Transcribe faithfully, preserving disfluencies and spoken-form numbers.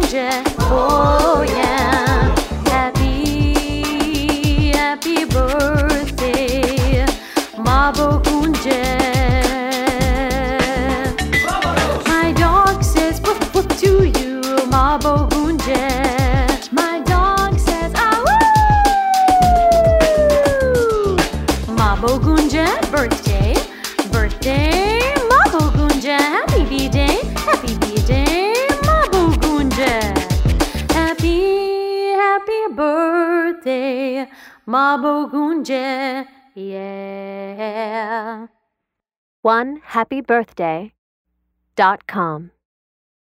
Gunje, oh yeah. Happy, happy birthday, Mabo Gunje. My dog says woof woof to you, Mabo Gunje. My dog says ah woo. Mabo Gunje, birthday, birthday, Mabo Gunje. Happy B-Day, happy B-Day, Mabo Gunje. Happy, happy birthday, Mabo Gunje, yeah. one happy birthday dot com